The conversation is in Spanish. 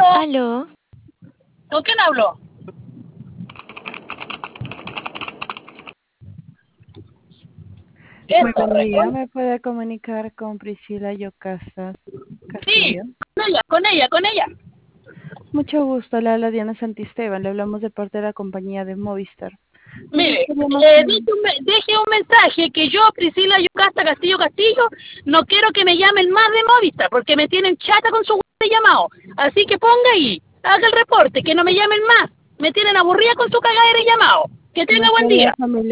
Aló, ¿Con quién hablo? Muy Eso, buen día, responde. ¿me puede comunicar con Priscila Yocasta Sí, Castillo? con ella. Mucho gusto, le habla Diana Santisteban, le hablamos de parte de la compañía de Movistar. Nosotros Mire, queríamos... deje un mensaje que yo, Priscila Yocasta Castillo Castillo, no quiero que me llamen más de Movistar, porque me tienen chata con su llamado. Así que ponga ahí, haga el reporte, que no me llamen más. Me tienen aburrida con su cagadera de llamado. Que tenga buen Nuestra día. familia